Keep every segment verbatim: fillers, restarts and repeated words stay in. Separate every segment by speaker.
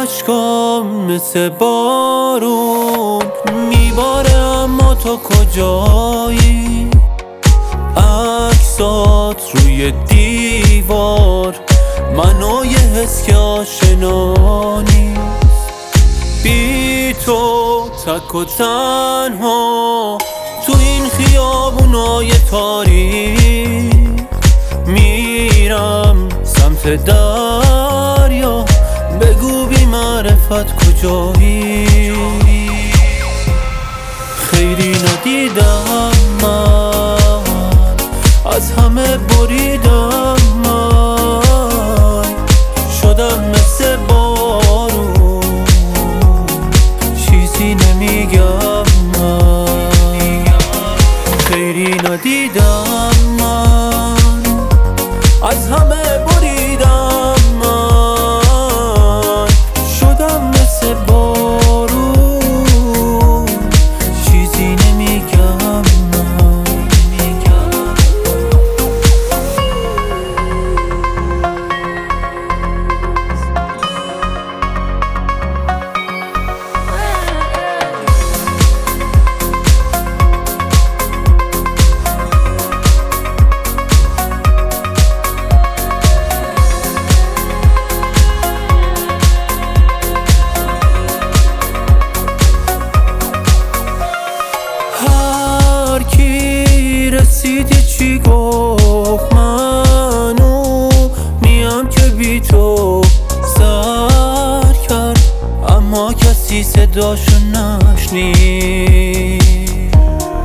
Speaker 1: اشکام مثل بارون میباره، اما تو کجایی؟ عکسات روی دیوار، منو یه حس که آشنا نیست. بی تو تک و تنها تو این خیابونای تاریک، میرم سمت دریا، بگو بی معرفت کجایی؟ خیلی ندیدم من، از همه بریدم من، شدم مثل بارون، چیزی نمیگم من. خیلی ندیدم من، از همه بریدم من، شدم مثل بارون، چیزی نمیگم من. رسیدی چی گفت منو میم که بی تو سر کرد، اما کسی صداشو نشنید.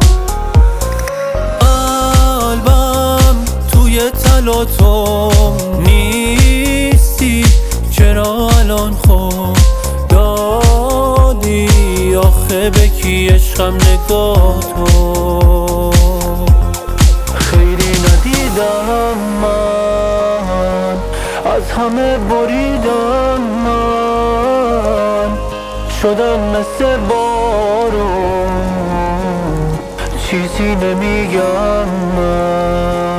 Speaker 1: قلبم توی تلاطم نیستی، چرا الان خواب دادی؟ آخه به کی عشقم نگاه تو؟ خیلی ندیدم من، از همه بریدم من، شدم مثل بارون، چیزی نمیگم من.